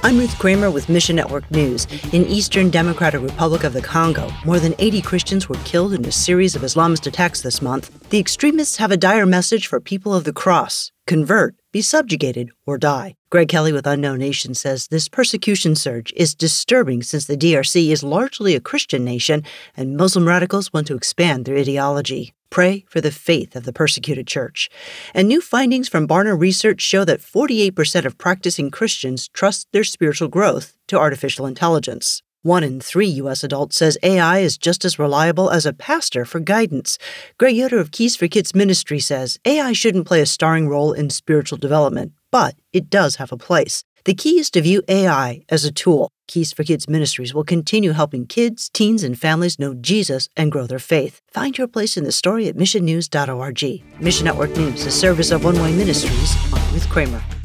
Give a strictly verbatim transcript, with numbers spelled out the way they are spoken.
I'm Ruth Kramer with Mission Network News. In Eastern Democratic Republic of the Congo, more than eighty Christians were killed in a series of Islamist attacks this month. The extremists have a dire message for people of the cross: convert, be subjugated, or die. Greg Kelly with Unknown Nation says this persecution surge is disturbing since the D R C is largely a Christian nation and Muslim radicals want to expand their ideology. Pray for the faith of the persecuted church. And new findings from Barna Research show that forty-eight percent of practicing Christians trust their spiritual growth to artificial intelligence. One in three U S adults says A I is just as reliable as a pastor for guidance. Greg Yoder of Keys for Kids Ministry says A I shouldn't play a starring role in spiritual development, but it does have a place. The key is to view A I as a tool. Keys for Kids Ministries will continue helping kids, teens, and families know Jesus and grow their faith. Find your place in the story at mission news dot org. Mission Network News, a service of One Way Ministries. I'm Ruth Kramer.